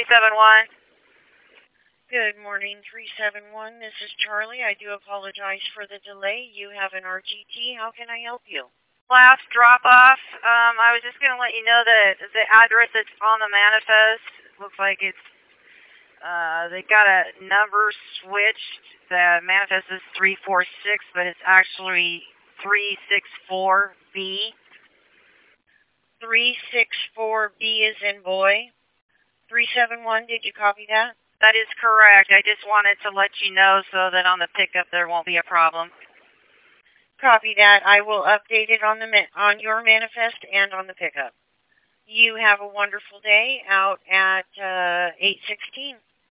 371. Good morning, 371. This is Charlie. I do apologize for the delay. You have an RGT. How can I help you? Last drop-off. I was just going to let you know that the address that's on the manifest looks like it's, they got a number switched. The manifest is 346, but it's actually 364B. 364B is in boy. 371, did you copy that? That is correct. I just wanted to let you know so that on the pickup there won't be a problem. Copy that. I will update it on your manifest and on the pickup. You have a wonderful day out at 8:16.